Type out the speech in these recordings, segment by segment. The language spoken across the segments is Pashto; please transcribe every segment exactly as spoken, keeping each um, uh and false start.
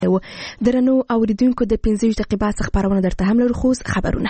درنو اوریدونکو د پنځه دقیقې بعد خبرونه درته هم لرو. خو خبرونه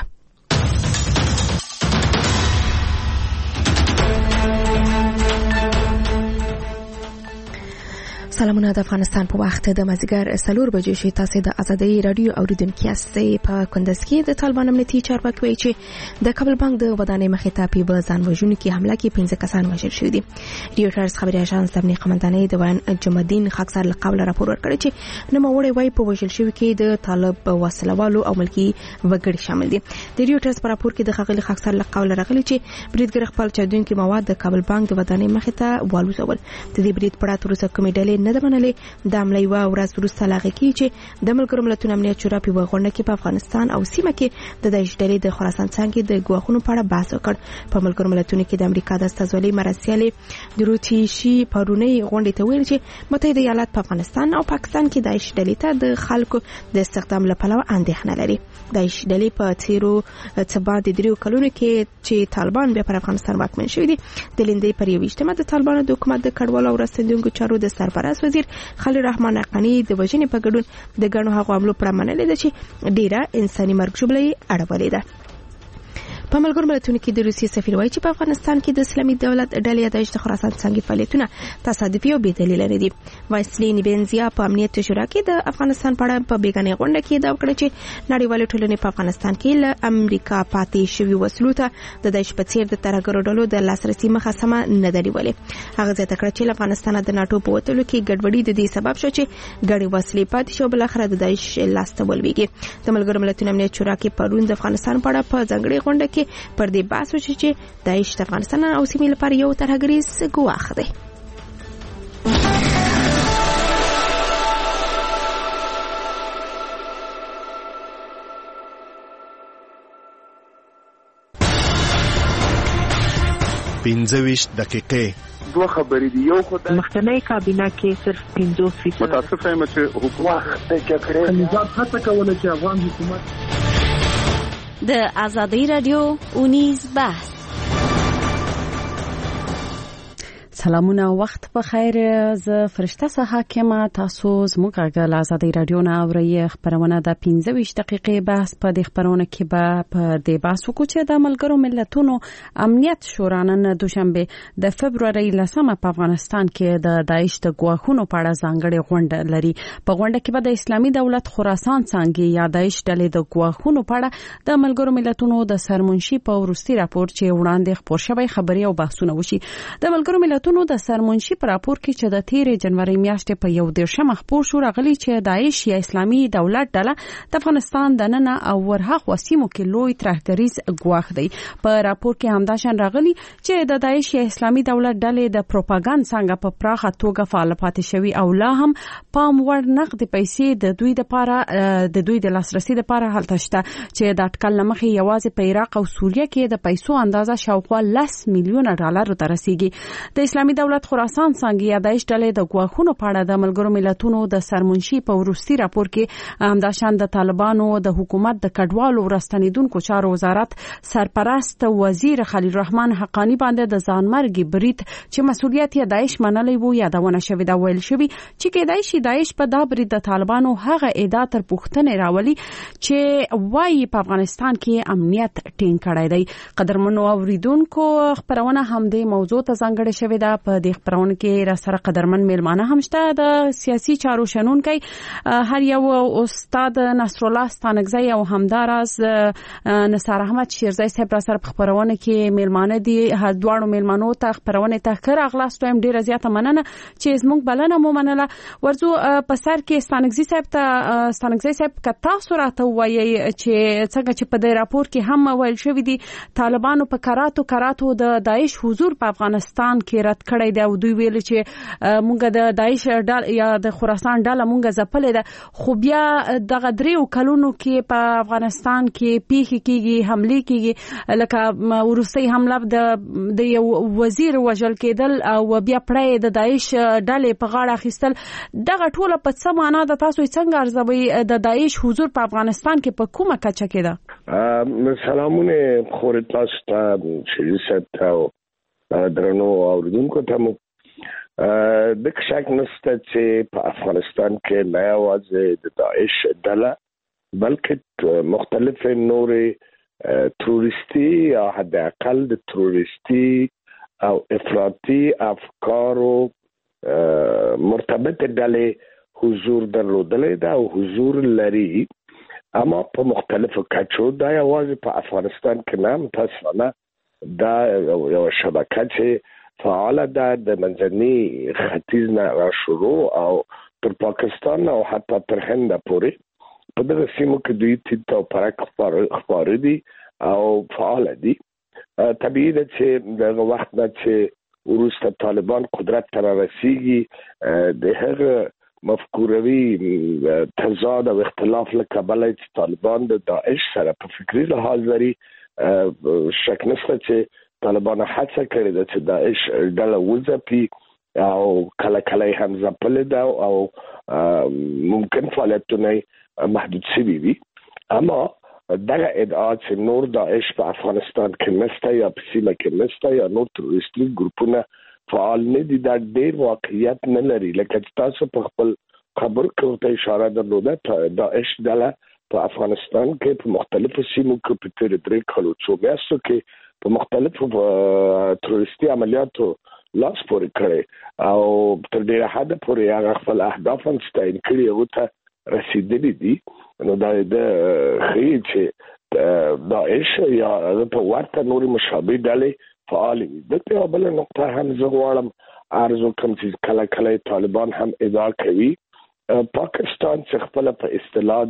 سلامونه. د افغانستان په وخت د مازیګر څلور بجې شي. تاسو د ازادي رادیو اوریدونکو یاستئ. په کندز کې د طالبان امنیتي چارواکي وایي چې د کابل بانک د ودانۍ مخې ته په ځان وژونکو حمله کې پنځه کسان وژل شوي دي. ریوټرز خبري اژانس د امنیت قومندانۍ د وان جمعالدین خاکسار له قبل راپور ورکړی چې نوموړی وایي په وژل شوي کې د طالب وسلوالو او ملکی وګړي شامل دي. د ریوټرز په راپور کې د خغلی خاکسار له قبل راغلی چې بریدګر خپل چاودونکي مواد د کابل بانک د ودانۍ مخې ته والوزول. د دې برید په اړه تر اوسه کومې ډلې نه ده منلې. د عملي و ورځ وروسته لاغې کې چې د ملګرو ملتونو امنیت شورا په وغونډه کې په افغانستان او سیمه کې د داعش ډلې د خراسان څنګه د ګواښونو په اړه بحث وکړ. په ملګرو ملتونو کې د امریکا د استازولۍ مرسیالې دروتیشي پرونی غونډې ته ویل چې متحده ایالات په افغانستان او پاکستان کې داعش ډلې ته د خلکو د استخدام لپاره اندېښنه لري. داعش ډلې په تیرو څبا د دریو کلونو کې چې طالبان بیا پر افغانستان واکمن شوي دي د لیندې پر یو اجتماع د طالبانو د حکومت د کډوالو او رسندونکو چارو د سرپرست وزیر خلیل رحمان حقانی د وژنې په ګډون د ګڼو هغو عملو پر منلې ده چې ډیره انساني مرګ ژوبلې اړولې ده. په ملګرو ملتونو کې د روسیې سفیر وایي چې په افغانستان کې د اسلامي دولت ډلې داعش د خراسان څنګه فعالیتونه تصادفي او بې دلیله نه دي. وایسلی نیبنزیا په امنیت شورا کې د افغانستان په اړه په بیګانې غونډه کې دا وکړه چې نړیوال ټولنې په افغانستان کې له امریکا پاتې شوی وسلو ته د داعش په څیر د ترهګرو ډلو د لاسرسي مخه سمه نه ده نیولې. هغه زیاته کړه چې افغانستان د ناتو په وتلو کې ګډوډي د دې سبب شو چې ګڼې وسلې پاتې شو بل اخر د داعش لاسته ولويږي. د ملګرو ملتونو امنیت شورا کې پرون د افغانستان په اړه په ځنګړې غونډه کې پر دې بحث وشي چې داعش د افغانستان او سیمې لپاره یو ترهګریز ګواښ دی. پنځه ویشت دقیقې دوه خبرې دي. یو خدای مخکنی کابینه کې صرف پنځوس فیصد متاسفه یم چې حکومت د جګړې نظام هڅه کوله چې افغان حکومت د ازادي رادیو اونیز بحث. سلامونه، وخت په خیر. ز فرشته حاکمه تاسو زموږ غږ آزادي رادیو نه اورئ. خبرونه د پنځه ویشت دقیقې بحث په دې خبرونه کې به په دې بحث وکړو چې د ملګرو ملتونو امنیت شورا نن دوشنبه د فبرवरी لسمه په افغانستان کې د داعش د ګواښونو په اړه ځانګړې غونډه لري. په غونډه کې به د اسلامي دولت خراسان څنګه یا داعش ډلې د ګواښونو په اړه د ملګرو ملتونو د سرمنشي په ورستي راپور چې وړاندې خبر شوی خبري او بحثونه وشي. د ملګرو ملتونو د سرمنشي پر راپور کې چې د تیرې جنوري میاشتې په یو دیرشم خبر شو راغلی چې داعش یا اسلامي دولت ډله د افغانستان د نن او ورهاخوا سیمو کې لوی ترهګریز ګواښ دی. په راپور کې همداشان راغلی چې د داعش یا اسلامي دولت ډلې د پروپاګاندا څنګه په پراخه توګه فعال پاتې شوی او لا هم پام وړ نقد پیسې د دوی لپاره د دوی د لاسرسي لپاره هلته شته چې د اټکل مخې یوازې په عراق او سوریه کې د پیسو اندازه شاوخوا لس میلیونه ډالر ته رسیدي. د اسلامي دولت خراسان څنګه یا داعش ډلې د ګواښونو په اړه د ملګرو ملتونو د سرمنشي په ورستي راپور کې همداشان د طالبانو د حکومت د کډوالو ورستنیدونکو چارو وزارت سرپرست وزیر خلیل رحمان حقانی باندې د ځانمرګي برید چې مسؤلیت یې داعش منلې وو یادونه شوې دا ویل شوی چې کېدای شي داعش په دا برید د طالبانو هغه ادعا تر پوښتنې راولي چې وايي په افغانستان کې امنیت ټینګ کړی دی. قدرمنو اوریدونکو خبرونه هم د موضوع ته ځانګړې شوې ده. په دې خبرونه کې را سره قدرمن میلمانه هم شته. د سیاسي چارو شنونکي هر یو استاد نصر الله ستانګزی او همداراز نثار احمد شیرزی صاحب را سره خبرونه کې میلمانه دي. هر دوه میلمانو ته خبرونه ته خیر اغلاستو هم ډیره زیاته مننه چې زموږ بلنه مو منله. ورځو په سر کې ستانګزی صاحب ته ستانګزی صاحب کتا سورته وایي چې څنګه چې په دې راپور کې هم ویل شوی دي طالبانو په کراتو کراتو د داعش حضور په افغانستان کې رد کړی دی او دوی ویل چې مونږ د داعش ډله یا د خراسان ډله مونږ ځپلې ده خو بیا دغه دریو کلونو کې په افغانستان کې پیښې کیږي حمله کیږي لکه ورسۍ حمله د د یو وزیر وژل کېدل او بیا پړې د داعش ډلې په غاړه اخیستل. دغه ټوله په څه معنا ده تاسو څنګه ارزوي د داعش حضور په افغانستان کې په کومه کچه کې ده؟ سلامونه خور تاسو ته شریف صاحب ته درنو اوریدونکو ته د شک نشته چې په افغانستان کې نه یوازې د داعش ډله بلکې مختلف نورې تروریستي یا حد اقل د تروریستي او افراطي افکارو مرتبط ډلې حضور درلودلی ده او حضور لري، اما په مختلفو کچو. دا یوازې په افغانستان کې نه، متاسفانه دا یو شبکه چې فعاله ده د منځني ختیځ نه را شروع او تر پاکستان او حتی تر هند پورې په دغه سیمو کې دوی تیت او پرک خپاره دي او فعاله دي. طبیعي ده چې دغه وخت نه چې وروسته طالبان قدرت ته رسیږي د هغه مفکوروي تضاد او اختلاف له کبله چې طالبان د داعش سره په فکري لحاظ لري، شک نشته چې طالبان هڅه کړې ده چې داعش ډله وځپي او کله کله هم ځپلې ده او ممکن فعالیتونه محدود شوي وي. اما دغه ادعا چې نور داعش په افغانستان کې نشته یا په سیمه کې نشته یا نور تروریستي ګروپونه فعال نه دي، دا ډېر واقعیت نه لري. لکه تاسو په خپل خبر کې ورته اشاره درلوده، داعش ډله په افغانستان کې په مختلفو سیمو کې په تېرو درې کالو څو میاشتو کې په مختلفو تروریستي عملیاتو لاس پورې کړی او تر ډېره حده پورې هغه خپل اهداف هم ستاین کړي او ته رسېدلي دي. نو دا د ښیي چې داعش یا په ورته نورې مشابه ډلې فعال وي. دلته یو بله نقطه هم زه غواړم عرض وکړم چې کله کله طالبان هم ادعا کوي پاکستان چې خپله په اصطلاح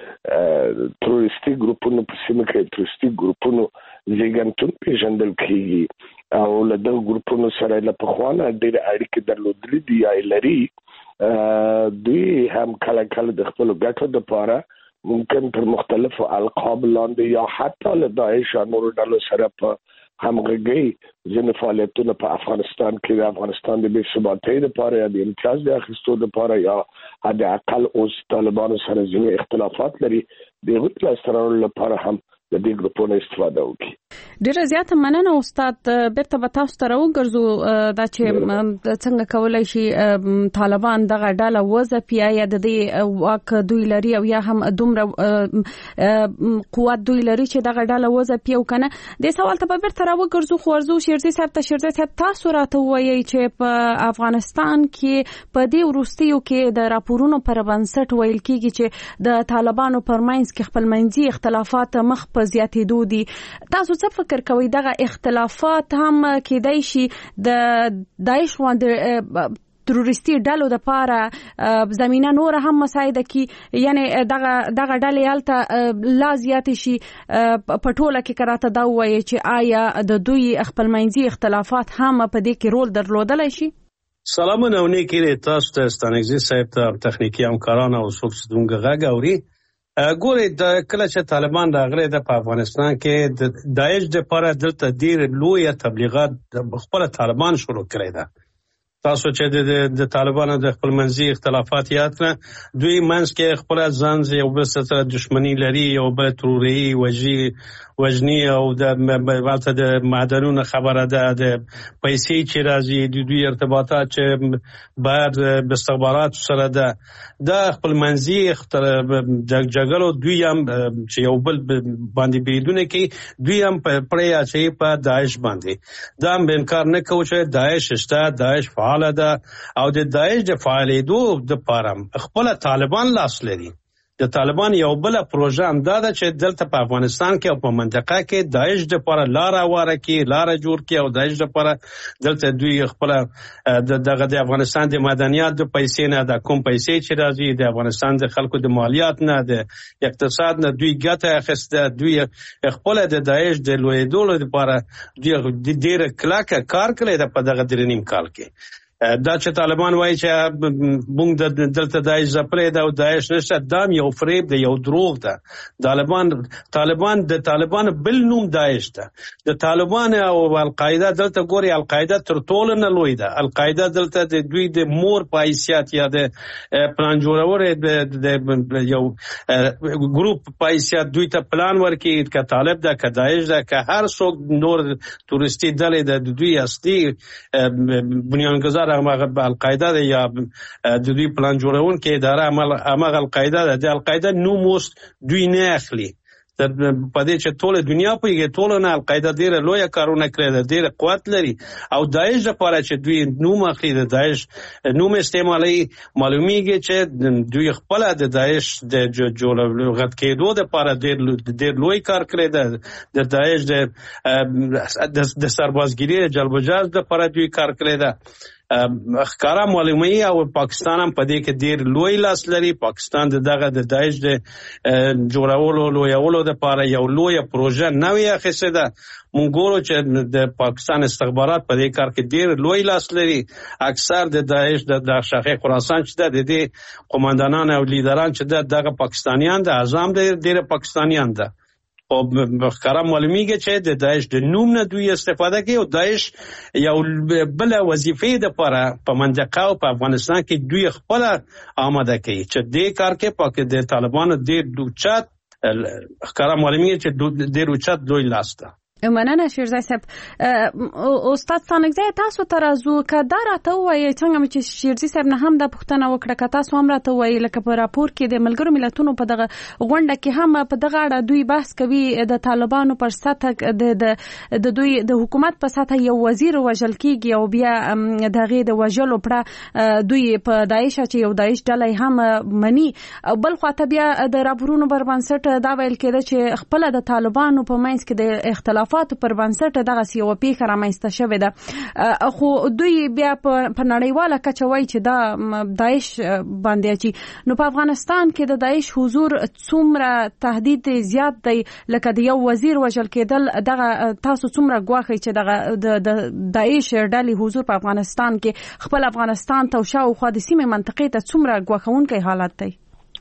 د تروریستي ګروپونو په سیمه کې تروریستي ګروپونو زیږنتون پېژندل کېږي او له دغو ګروپونو سره له پخوا نه ډېرې اړیکې درلودلې دي یا لري. دوی هم کله کله د خپلو ګټو دپاره ممکن پر مختلفو القاب لاندې یا حتی له داعش یا نورو ډلو سره په همغږي ځینې فعالیتونه په افغانستان کې د افغانستان د بې ثباتۍ لپاره یا د امتیاز د اخیستو لپاره یا حد اقل اوس طالبانو سره ځینې اختلافات لري، د هغوی د لاسته راوړلو لپاره هم د دې ګروپونو استفاده وکړي. ډیره زیاته مننه استاد. بیرته به تاسو ته راوګرځو دا چې څنګه کولای شي طالبان دغه ډله وځپي، یا د دې واک دوی لري او یا هم دومره قوت دوی لري چې دغه ډله وځپي او کنه. د سوال ته به بیرته راوګرځو خو ورزو شیرزي صاحب ته شیرزي صاحب تاسو راته وایي چې په افغانستان کې په دې وروستیو کې د راپورونو پر بنسټ ویل کېږي چې د طالبانو پرمنځ کې خپلمنځي اختلافات مخ په زیاتېدو دي. تاسو څه فکر کوئ دغه اختلافات هم کېدای شي د داعش غوندې تروریستي ډلو د پاره زمينه نور هم مساعده کی، یعنی دغه دغه ډلې هلته لا زیات شي په ټوله کې کراته دا وایي چې آیا د دوی خپلمنځي اختلافات هم په دې کې رول درلودلی شي؟ سلامونه او نیکې تاسو ته ستانګزي صاحب ته تخنیکی همکاران او څوک چې دونګه غږ اوري. ګورې د کله چې طالبان راغلي د په افغانستان کې د داعش د لپاره دلته ډېر لویه تبلیغات خپل طالبان شروع کړی ده. تاسو چې د طالبانو د خپلمنځي اختلافات یاد کړه، دوی منځ کې خپل ځان یو بل سره دښمني لري، یو بل تروري وجي وجنی او د والته د معدنونو خبره ده، د پیسې چې راځي د دوی ارتباطات چې بعد استخبارات سره ده، د خپلمنځي جګړو دوی هم چې یو بل باندې بریدونه کوي، دوی هم پرې اچوي په داعش باندې. دا هم انکار نه کوو چې داعش شته، داعش فعاله ده او د داعش د فعالېدو دپاره خپله طالبان لاس لري. د طالبان یو بل پروژه هم دا ده چې دلته په افغانستان کې او په منطقه کې داعش د لپاره لاره واره کړي، لاره جوړ کړي او داعش د لپاره دلته دوی خپله دغه د افغانستان د معدنیات د پیسې نه، د کوم پیسې چې راځي د افغانستان د خلکو د مالیات نه، د اقتصاد نه دوی ګټه اخیسته، دوی خپله د داعش د لویېدو لپاره دوی ډېره کلکه کار کړی ده په دغه درې نیم کال کې. دا چې طالبان وایي چې موږ دلته داعش ځپلی ده او داعش نشته، دا یو فریب ده، یو دروغ ده. طالبان طالبان د طالبان بل نوم داعش ده. د طالبان او القاعده دلته ګوري، القاعده تر ټولو نه لوی ده. القاعده دلته د دوی د مور په حیثیت یا د پلان جوړور د یو ګروپ په حیثیت دوی ته پلان ورکړي، که طالب ده که داعش ده که هر څوک نور تورستی ډلې ده، د دوی اصلي بنیانګذار اداره هغه القاعده ده یا د دوی پلان جوړون کې اداره عمل هغه القاعده ده. د القاعده نوم اوس دوی نه اخلي په دې چې ټول دنیا په کې ټول نه القاعده ډیره لوی کارونه کړی ده، ډیره قوت لري او داعش لپاره چې دوی نوم اخلي د داعش نوم استعمالي معلومیږي چې دوی خپل د داعش د جوړولو غت کېدو لپاره ډیر ډیر لوی کار کړی ده. د داعش د د سربازګری جلب جاز لپاره دوی کار کړی ده. ښکارا معلومي او پاکستان هم په دې کې ډیر لوی لاس لري. پاکستان دغه د داعش د جوړولو لویولو لپاره یو لوی پروژه نوې اخیسته ده. مونږ ګورو چې د پاکستان استخبارات په دې کار کې ډیر لوی لاس لري. اکثر د داعش د شاخه خراسان چې د دې قوماندانان او لیدران چې دغه پاکستانیان د اعظم ډیر پاکستانیان ده. او ښکارا معلومیږي چې د داعش د نوم نه دوی استفاده کوي او داعش یو بل وظیفه د لپاره په منځقه او په افغانستان کې دوی خپل آماده کوي چې دې کار کې پاک د طالبانو د دوچات ښکارا معلومیږي چې ډیر اوچت دوی لاس ده. مننه شیرزای صاحب. استاد ستانکزی تاسو ترازو کدا راته وایي څنګه چې شیرزای صاحب نه هم د پښتنه وکړه که تاسو هم راته وایي لکه په راپور کې د ملګرو ملتونو په دغه غونډه کې هم په دغه اړه دوی بحث کوي د طالبانو پر سطح د د دوی د حکومت په سطح یو وزیر وژل کیږي او بیا دغه د وژلو پر دوی په داعش چې یو داعش ډلې هم مني. بل خواته بیا د راپورونو پر بنسټ دا ویل کېده چې خپل د طالبانو په منځ کې د اختلاف پر بنسټ دغه سیو پیښه رامنځته شوې ده، خو دوی بیا په نړیواله کچه وایي چې دا داعش باندې اچي. نو په افغانستان کې د داعش حضور څومره تهدید زیات دی لکه د یو وزیر وژل کېدل، دغه تاسو څومره ګواښئ چې دغه د داعش ډلې حضور په افغانستان کې خپل افغانستان ته او شاوخوا د سیمې منطقې ته څومره ګواښونکی حالت دی؟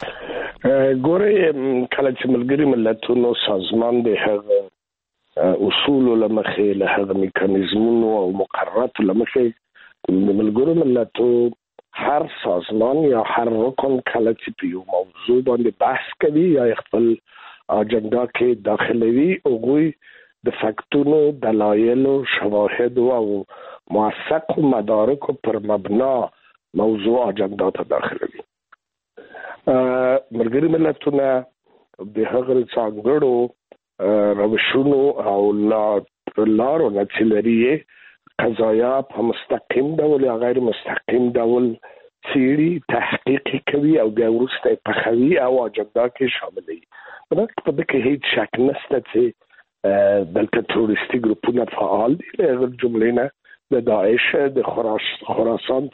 ګورئ کله چې ملګري ملتونو سازمان د هغه اصول لمخې له هغه میکانیزمونو او مقررات لمخې د ملګرو ملتو هر سازمان یا هر رکن کله چې په یو موضوع باندې بحث کوي یا خپل اجنډا کې داخلوي هغوی د فکتونو دلایلو شواهد او موثق مدارک پر مبنا موضوع اجنډا ته داخلوي. ملګري ملتونه د هغه څنګهړو روشونو او لارو نه چې لري قضایا په مستقیم ډول یا غیر مستقیم ډول څېړي، تحقیق کوي او بیا وروسته یې پخوي او اجنډا کې شاملوي. په دې کې هیڅ شک نشته چې دلته تروریستي ګروپونه فعال دي. له هغه جملې نه د داعش د خراسان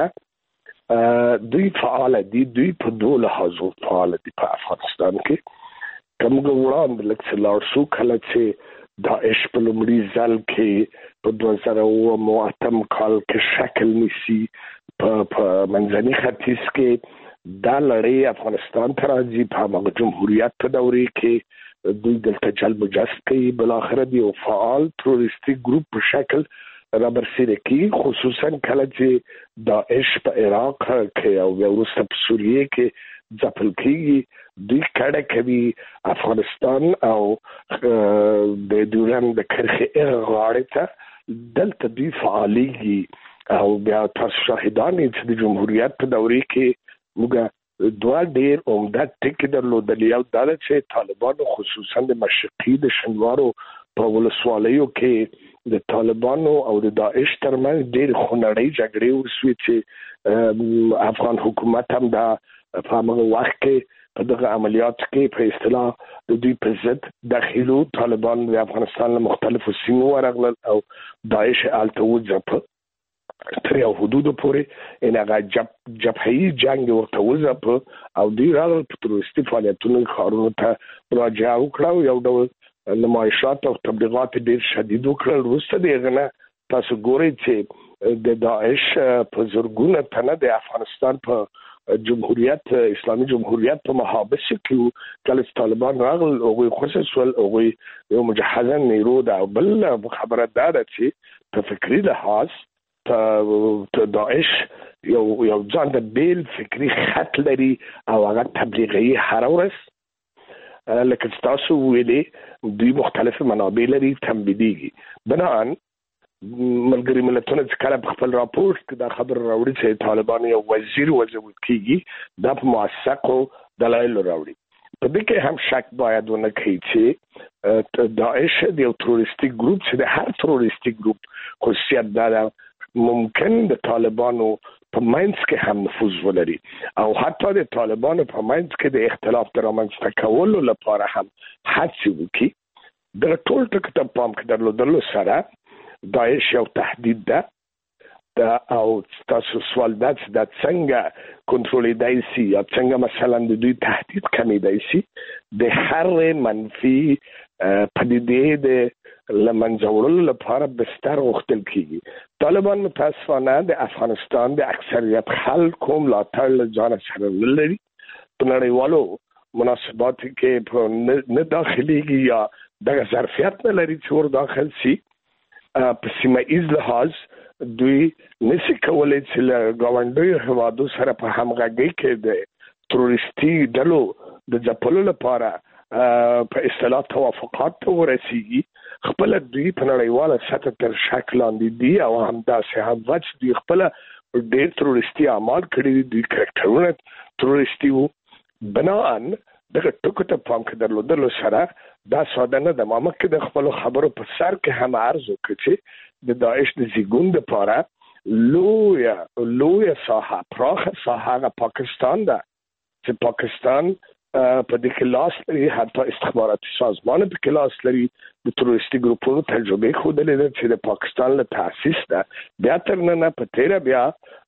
څانګه دوی فعال دي. دوی په دوه لحاظو فعال دي په افغانستان کې. کومه وړاندې لکه لارسو کله چې داعش په لومړي ځل کې په دوه زره اووه اتم کال کې شکل نیسي په منځني ختیځ کې دا لړۍ افغانستان ته راځي. په هغه جمهوریت په دورې کې دوی دلته جلب و جذب کوي، بالاخره دی یو فعال تروریستي ګروپ په شکل رابرسېره کوي، خصوصا کله چې داعش په عراق کې او بیا وروسته په سوریه کې ځپل کېږي. دوی کډه کوي افغانستان او د دوران د کرخې غاړې ته دلته دوی فعالېږي او بیا تاسو شاهدان یې چې د جمهوریت په دورې کې موږ دوه ډېر عمده ټکي درلودلي. یو دا ده چې طالبانو خصوصا د مشرقي د شنوارو په ولسوالیو کې د طالبانو او د داعش ترمنځ ډېر خونړۍ جګړې وشوې چې افغان حکومت هم دا په هغه وخت کې په دغه عملیات کې په اصطلاح د دوی په ضد داخلو طالبان د افغانستان له مختلفو سیمو ورغلل او داعش هلته وځپه تر یو حدودو پورې ان هغه جب جبهي جنگ ورته وځپه او دوی راغلل په تروریستي فعالیتونو ښارونو ته مراجعه وکړه او یو ډول نمایشات او تبلیغات ډېر شدید وکړل. وروسته د هغه نه تاسو ګورئ چې د داعش په زرګونه تنه د افغانستان په جمهوریت اسلامي جمهوریت په محابس کې کله طالبان راغل او خصوصا او یو مجهزه نیرو دا بل خبره ده چې په فکری لحاظ ته داعش یو یو ځان د بیل فکری خط لري او هغه تبلیغي هر ورځ لکه تاسو ویلي دوی مختلف منابع لري تنبیديږي. بنان ملګری ملتونه چې کله په خپل راپور کې دا خبر راوړي چې طالبان یو وزیر وزیر کیږي دا په موثقو دلایل راوړي. په دې کې هم شک باید ونه کړي چې داعش یو تروریستیک ګروپ چې د هر تروریستیک ګروپ خصوصیت دا ممکن د طالبانو په منځ کې هم نفوذ ولري او حتی د طالبانو په منځ کې د اختلاف د رامنځته کولو لپاره هم هڅې وکړي. د ټول ټکو ته پام کې درلودلو سره داعش یو تهدید ده دا او تاسو سوال دا چې دا څنګه کنټرولېدای شي یا څنګه مثلا د دوی تهدید کمیدای شي د هر منفي پدیدې د لمنځه وړلو لپاره بستر غوښتل کیږي. طالبان متاسفانه د افغانستان د اکثریت خلکو ملاتړ له ځان سره لري. په نړیوالو مناسباتو کې په نه داخليږي یا دغه ظرفیت نه لري چې ور داخل شي. په سیمه ایز لحاظ دوی نشي کولای چې له ګاونډیو هیوادو سره په همغږي کې د تروریستي ډلو د ځپلو لپاره په اصطلاح توافقات ته ورسیږي. خپل دوی په نړیواله سطح تر شک لاندې دي او همداسې هم وچ دوی خپل ډېر تروریستي اعمال کړي دي. کرکټرونه تروریستي وو. بناءً دغه ټکو ته پام کې درلودلو سره دا ساده نه ده. ما مخکې د خپلو خبرو په سر کې هم عرض وکړ چې د داعش د زیږون دپاره لویه لویه ساحه پراخه ساحه هغه پاکستان ده چې پاکستان په دې کې لاس لري. حتی استخباراتي سازمان په کې لاس لري. د تروریستي ګروپونو تجربه ښودلې ده چې د پاکستان له تاسیس ده بیا تر ننه په تیره بیا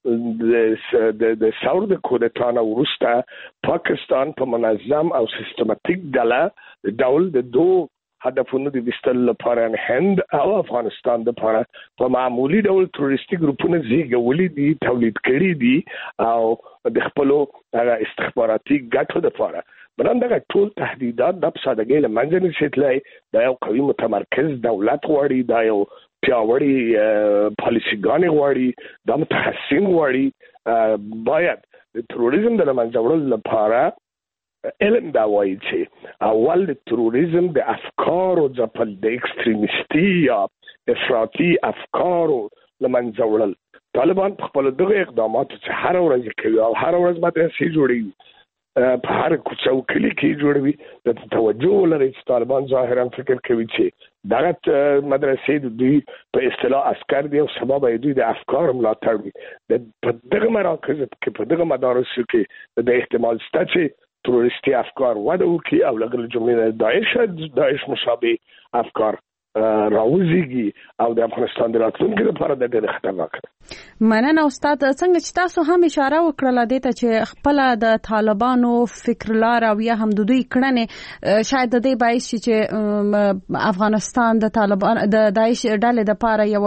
د ثور د کودتا نه وروسته پاکستان په منظم او سیستماتیک ډله ډول د دوه هدفونو د وستل لپاره هند او افغانستان لپاره په معمولی ډول تروریستي ګروپونه زیږولي دي تولید کړي دي او د خپل استخباراتي ګټو لپاره. برندغه ټول تهدیدات د سادهګۍ له منځه نشي تللی. دا یو قوي متمرکز دولت غواړي. دا یو پیاوړي پالیسیګانې غواړي. دا متخصصین غواړي. باید د تروریزم د منځه وړلو لپاره علم دا وایي چې اول د تروریزم د افکارو ځپل د اکستریمیستي یا افراطي افکارو له منځه وړل. طالبان په خپلو دغه اقداماتو چې هره ورځ کوي او هره ورځ به داسې جوړوي په هر کوڅه او کلي کې جوړوي. د توجه ولري چې طالبان ظاهرا فکر کوي چې دغه مدرسې د دوی په اصطلاح عسكر دي او سبب یې دوی د افکار ملاتړ وي. د دغه مراکز کې په دغه مدارسو کې د احتمال شته چې تروریستي افکار وده وکړي او لږ جمله داعش داعش مشابه افکار راوځيږي او د افغانستان د راتلونکي لپاره د ډېر خطرناک ده. مننه استاد. څنګه چې تاسو هم اشاره وکړه د ته چې خپل د طالبانو فکر لار او یا هم د دوی کړنې شاید د دې باعث شي چې افغانستان د طالبان د داعش ډلې د پاره یو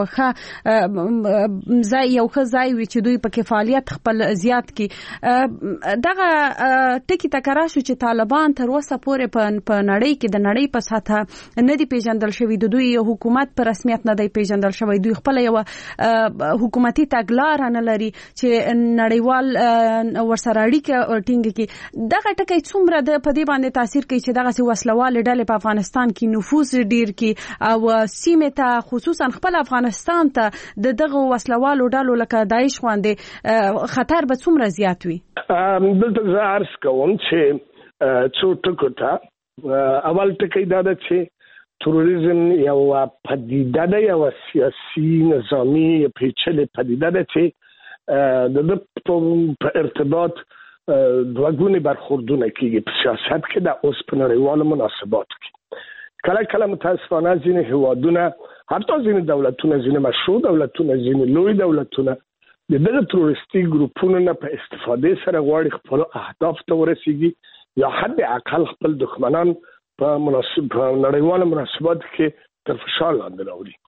ښه ځای یو ښه ځای وي چې دوی په فعالیت خپل زیات کړي. دغه ټکی تکرار شو چې طالبان تر اوسه پورې په نړۍ کې د نړۍ په سطح نه دی پیژندل شوی. د دوی حکومت په رسمیت نه دی پیژندل شوی. دوی خپل یو حکومتي تګلار نه لري چې نړیوال ورسره اړیکه ټینګ کړي. دغه ټکی څومره د په دې باندې تاثیر کوي چې دغه وسلوال ډلې په افغانستان کې نفوذ ډیر کړي او سیمه ته خصوصا خپل افغانستان ته د دغه وسلوالو ډلو لکه داعش باندې خطر به څومره زیات وي؟ دلته زه عرض کوم چې څو ټکو ته اول ټکی دا ده چې تروریزم یو پدیده ده یو سیاسي نظامی پیچلې پدیده ده چې د په ارتباط دوه ګونې برخوردونه کېږي په سیاست کې د اوس په نړیوالو مناسباتو کې. کله کله متاسفانه ځینې هیوادونه حتی ځینې دولتونه ځینې مشروع دولتونه ځینې لوی دولتونه د دغه تروریستي ګروپونو نه په استفادې سره غواړي خپل اهداف ته ورسیږي یا حد اقل خپل دښمنان په مناسب په نړیوالو مناسباتو کې تر فشار لاندې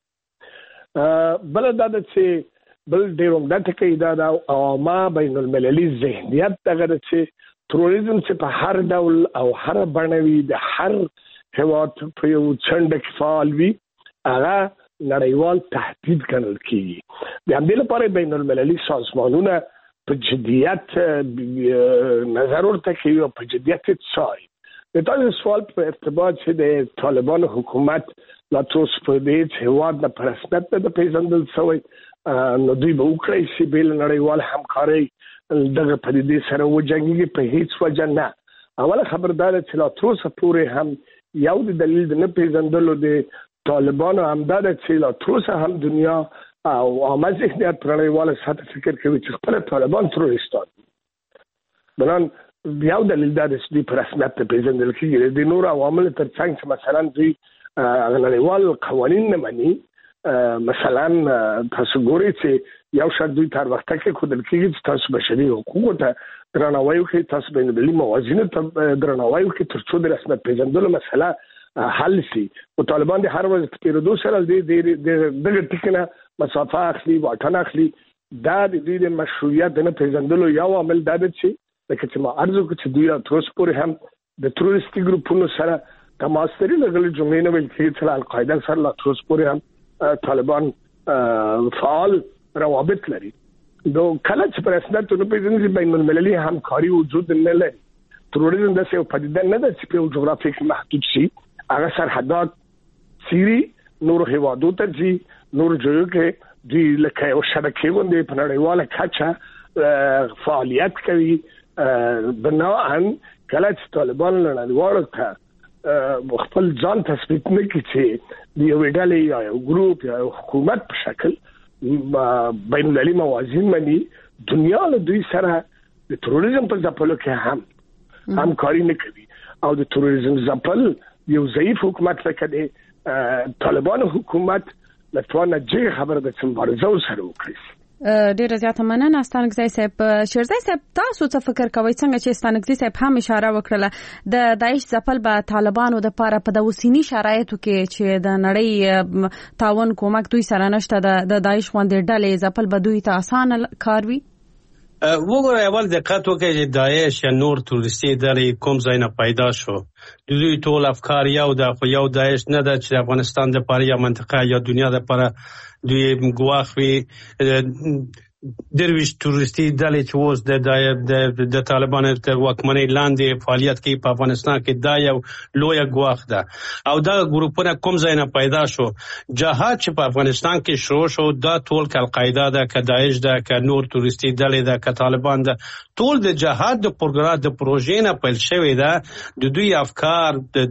راوړي. بل دا د چې بل ډېر عمده ټکی دا د عامه بین المللي ذهنیت دغه د چې تروریزم چې په هر ډول او هر بڼه وي د هر هیواد په یو څنډه کې فعال وي هغه نړیوال تهدید ګڼل کېږي. د همدې لپاره بین المللي سازمانونه په جدیت نظر ورته کوي او په جدیت څاري. د تاسو سوال په ارتباط چې د طالبان حکومت لا تاسو په دې هیواد د پرسپت د پیژندل شوی نو دوی به وکړي چې بل نړیوال همکاري دغه پدیدې سره وجنګي په هیڅ وجه نه. اوله خبردار چې لا تاسو پورې هم یو د دلیل نه پیژندلو د طالبانو همدار چې لا تاسو هم دنیا او عامه ذهنیت پرړیواله ساته فکر کوي چې خپل طالبان تروریستان بلان یو دلیل دا چې د پرسپت پیژندل کېږي د نور عوامل تر څنګ چې مثلا دوی نړیوال قوانین نه مني. مثلا تاسو ګورئ چې یو شرط دوی تر وخته کې خودل کېږي چې تاسو بشري حقوقو ته درناوی وکړئ، تاسو بین المللي موازینو ته درناوی وکړئ تر څو د رسمیت پیژندلو مسله حل شي. او طالبان د هر ورځ په تېرېدو سره د دغه ټکي نه مسافه اخلي، واټن اخلي. دا د دوی د مشروعیت د نه پیژندلو یو عامل دا دی چې لکه چې ما عرض وکړ چې دوی لا تر اوسه پورې هم د تروریستي ګروپونو سره تماس لري. لږ جملې نه ویل کېږي چې القاعده سره لا تر اوسه پورې هم طالبان فعال روابط لري. نو کله چې پر اسناد ته په دې بین المللي همکاري وجود نه لري، تروریزم د څه پدیده نه ده چې په جغرافیک محدود شي. هغه سرحدات سیری نور هیوادو ته ځي، نور ځایو کې دوی لکه یو شبکې باندې په نړیواله کچه فعالیت کوي. بناءً کله چې طالبان نړیوالو ته خپل ځان تثبیت نه کړي چې د یو ډلې یا یو ګروپ یا یو حکومت په شکل بین المللي موازین مني، دنیا له دوی سره د تروریزم په ځپلو کې هم همکاري نه کوي. او د تروریزم ځپل یو ضعیف حکومت لکه د طالبانو حکومت لتوانه جې خبره د مبارزه سره وکړي. ډیره زیاته مننه ستانګزی صاحب. شیرزی صاحب تاسو څه فکر کوئ څنګه چې ستانګزی صاحب هم اشاره وکړه د داعش ځپل به طالبانو د پاره په د اوسنی شرایطو کې چې د نړۍ تعاون کومک دوی سره نشته د داعش غونډې ډلې ځپل به دوی ته اسانه کار وي؟ وګوره اول دقت وکړئ چې داعش یا نور تروریستي ډلې کوم ځای نه پیدا شو. دوی ټول افکار یو ده، خو یو داعش نه ده چې افغانستان د پاره یا منطقه یا دنیا د پاره دوی ګواښ وي. درویش تروریستي ډلې چې اوس د د طالبانو تر واکمنۍ لاندې فعالیت کوي په افغانستان کې، دا یو لویه ګواښ ده. او دا ګروپونه کوم ځای نه پیدا شو. جهاد چې په افغانستان کې شروع شو دا ټول که القاعده ده، که داعش ده، که نور تروریستي ډلې ده، که طالبان ده، ټول د جهاد د پروګرام د پروژې نه پیل شوی ده. د دوی افکار د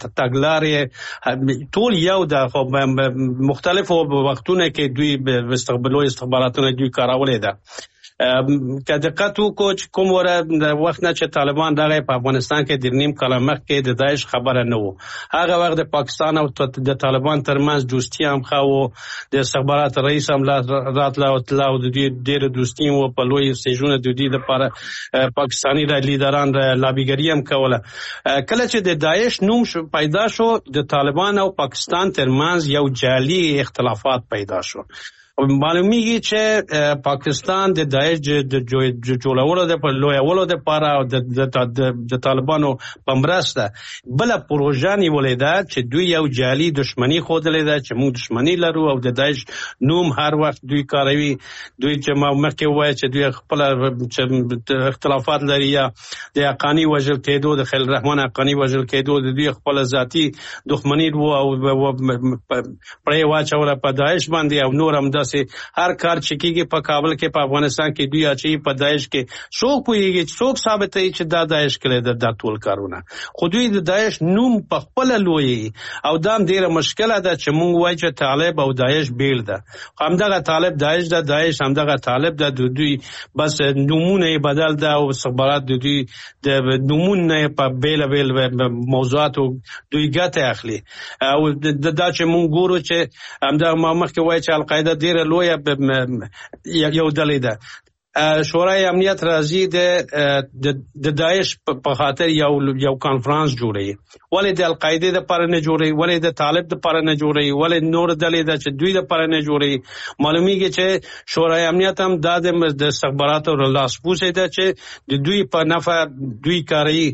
تګلارې ټول یو ده، خو مختلفو وختونو کې دوی استقبالو استخباراتونه دوی کارول ده. که دقت وکړو چې کوم وره د وخت نه چې طالبان دغه په افغانستان کې د نیم کال مخکې د داعش خبره نه وو، هغه وخت د پاکستان او د طالبان ترمنځ دوستي هم ښه وو. د استخبارات رئیس هم راتله او تله او د دوی ډېره دوستي وو. په لوی سیجونه د دوی لپاره پاکستاني لیدران لابیګري هم کوله. کله چې د داعش نوم پیدا شو، د طالبان او پاکستان ترمنځ یو جعلي اختلافات پیدا شو. معلومیږي چې پاکستان د داعش د جوړولو د لویولو د پاره او د طالبانو په مرسته بل پروژه نیولې ده چې دوی یو جعلي دښمنی خوده ده چې موږ دښمنی لرو او د داعش نوم هر وخت دوی کاروي. دوی چې ما مخکې وایي چې دوی خپل اختلافات لري یا د حقانی وژل کېدو، د خلیل الرحمن حقانی وژل کېدو، د دوی خپل ذاتی دښمنی وو او پرې واچوله په داعش باندې او نور هم هر کار چې کېږي په کابل کې په افغانستان کې دوی اچي په داعش کې څوک پوهیږي، څوک ثابتوي چې دا داعش کړی دا ټول کارونه. خو دوی د داعش نوم په خپله لوی او دا هم ډېره مشکله ده چې موږ وایو چې طالب او داعش بیل ده. همدغه طالب داعش ده، داعش همدغه طالب ده. د دوی بس نومونه یې بدل ده او استخبارات د دوی د نومونه په بیل بیل موضوعاتو دوی ګټه اخلي. او دا چې موږ ګورو چې همدغه ما مخکې وایي چې القاعده ډېره لویه یو ډلې ده. شورای امنیت راځي د داعش په خاطر یو یو کانفرنس جوړوي. ولې د القاعده د پاره نه جوړوي؟ ولې د طالب د پاره نه جوړوي؟ ولې نور ډلې د چې دوی د پاره نه جوړوي؟ معلومیږي چې شورای امنیت هم د استخباراتو لاسپوڅی ده چې د دوی په نفع دوی کاری.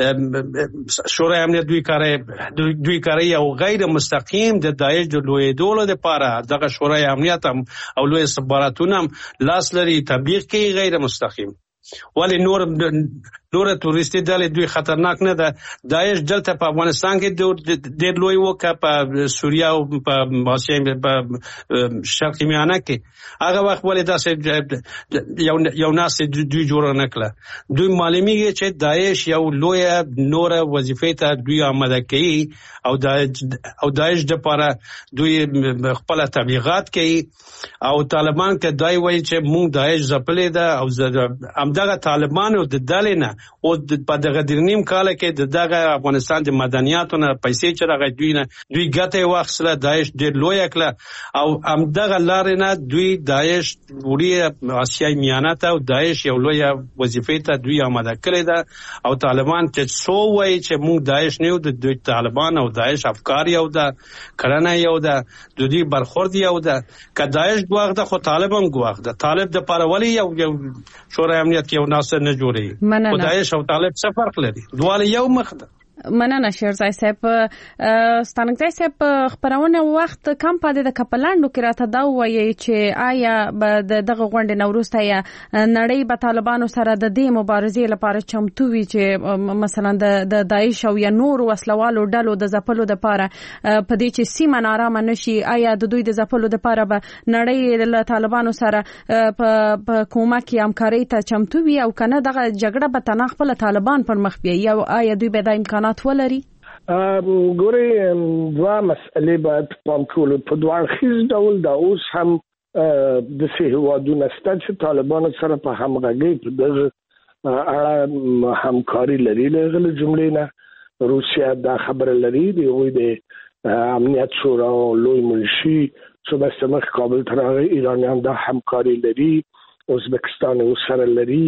شورای امنیت دوی کاری دوی کاری او غیر مستقیم د داعش د لویدولو د پاره دغه شورای امنیت هم او لوی استخباراتونه هم لاس لري تطبیق کې غیر مستقیم. ولی نور نور توريستي ډلې دوی خطرناک نه ده. داعش دلته په افغانستان کې ډېر لوی وکړه، په سوریه او په آسیا په شرق میانه کې هغه وخت ولې داسې یو یو ناس دوی جوړ نه کړه. دوی معلومیږي چې داعش یو لوی نور وظیفې ته دوی آماده کوي او او داعش د لپاره دوی خپل تبلیغات کوي او طالبان کې دای وایي چې مونږ داعش ځپلې ده او همدغه طالبانو د دلې نه او په دغه درنیم کال کې دغه افغانستان د مدنیاتو نه پیسې چې راغی دوی نه دوی ګټه واخیسله، داعش ډېر لوی کړه او همدغه لارې نه دوی داعش وړي آسیای میانه ته او داعش یو لوی وظیفې ته دوی آماده کړې ده او طالبان چې څو وایي چې مونږ داعش نه یو، د دوی طالبان او داعش افکار یو ده، کړنه یو ده، د دوی برخورد یو ده. که داعش ګواښ ده خو طالب هم ګواښ ده. طالب د پاره ولې یو یو شورای امنیت کې یو ناصر نه جوړي، خو داعش او طالب څه فرق لري؟ دواړه یو مخ ده. مننه شیرزای صاحب. ستانکزی صاحب خبرونه وخت کم پاتې د کپلاندو کې راته دا وایي چې آیا د دغه غونډې نوروسته یا نړۍ به طالبانو سره د دې مبارزې لپاره چمتو وي چې مثلا د داعش او یا نور وسلوالو ډلو د ځپلو لپاره په دې چې سیمه نارامه نشي، آیا د دوی د ځپلو لپاره به نړۍ له طالبانو سره په کومک یا همکارۍ ته چمتو وي او کنه دغه جګړه به تنها خپل طالبان پر مخ بیاي یا آیا دوی به د امکانات ولري؟ ګوري دوه مسئلې باید پام کړو. په دوه اړخیز ډول دا اوس هم د سه هیوادونو ستاسو چې طالبانو سره په همغږي په دغه اړه همکاري لري. له جملې نه روسیا دا خبره لري د وی د امنیت شورا لوی منشي چې بسمخ کابل ته راغی، ایرانیان دا همکاري لري، ازبکستان سره لري،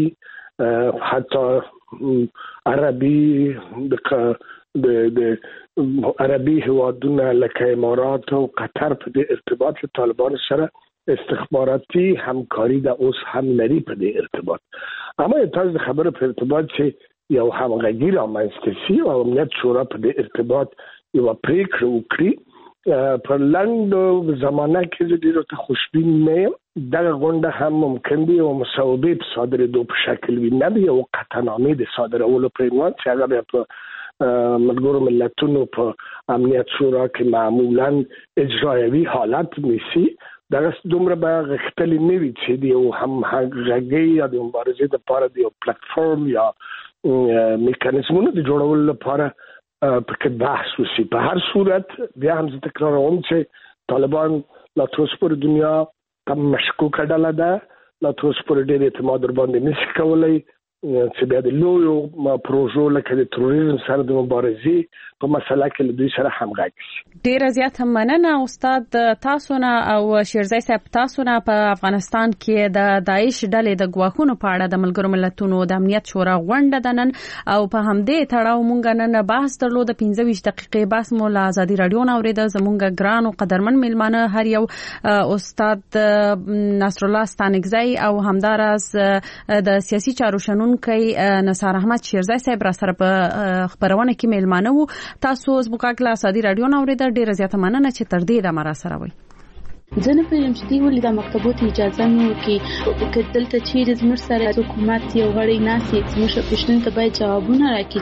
حتی عربي د د عربي هیوادونو لکه امارات او قطر په دې ارتباط له طالبانو سره استخباراتي همکاري د اوس هم لري په دې ارتباط. اما تاسو خبره په ارتباط چې یو همغږي رامنځته شي او امنیت شورا په دې ارتباط یو پریکړه وکړي په لاندو زمانه کې ډیرو ته خوشبین نه یم. دغه غونډه هم ممکن دی او مصوبې په صادرېدو په شکل وي، نه دی یو قطعنامې د صادرولو پر عنوان چې هغه بیا په ملګرو ملتونو په امنیت شورا کې معمولا اجرایوي حالت نیسي. دغه دومره به غښتلې نه وي چې دی یو همغږي یا د مبارزې لپاره د یو پلیټفارم یا میکانیزمونو د جوړولو لپاره پکې بحث وشي. په هر صورت بیا هم زه تکراروم چې طالبان لا تر اوسه پورې دنیا کم مشکوکه ډله ده، لا تر اوسه پورې ډېر اعتماد ورباندې نشي کولی چې بیا د لویو پروژو لکه د تروریزم سره د مبارزې په مسله کې له دوی سره همغږي شي. ډېره زیاته مننه استاد تاسو نه او شیرزای صاحب تاسو نه. په افغانستان کې د داعش ډلې د ګواښونو په اړه د ملګرو ملتونو د امنیت شورا غونډه ده نن او په همدې تړاو مونږ نن بحث درلود. پنځه ویشت دقیقې بحث مو له ازادي رادیو نه اورېده. زمونږ ګران او قدرمن میلمانه هر یو استاد نصر الله ستانکزی او همداراز د سیاسي چارو شنونکی نثار احمد شیرزای صاحب را سره په خبرونه کې میلمانه وو. تاسو زموږ له ازادي رادیو نه اورېده. ډېره زیاته مننه چې تر دې دمه را سره وئ. زه نه پوهېږم چې دوی ولې د مکتبو ته اجازه نه ورکوي. که دلته چیرې زموږ سره حکومت یو غړی ناست وي زموږ پوښتنو ته باید جوابونه راکړي.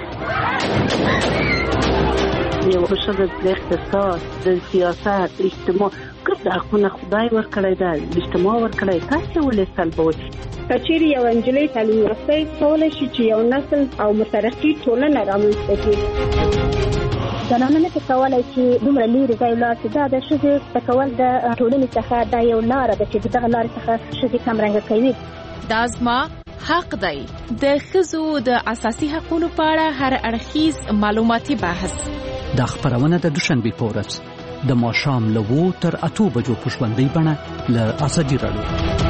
یو ښځه د اقتصاد، د سیاست، اجتماع ګډ حقونه خدای ورکړی ده، اجتماع ورکړی، تاسې ولې سلبوئ؟ که چیرې یو نجلۍ تعلیم یافته کولی شي چې یو نسل او مترقي ټولنه رامنځته کړي. زنانه نه کولی چې دومره لرې ځای ولاړ شي. دا د ښځې زده کول د ټولنې څخه دا یو لاره ده چې دغه لارې څخه ښځې کمرنګه کوي. دا زما حق دی. د ښځو د اساسي حقوقو په اړه هر اړخیز معلوماتي بحث. دا خبرونه د دوشنبه په ورځ د ماښام له اوو تر اته بجو په ژوندۍ بڼه له ازادي رادیو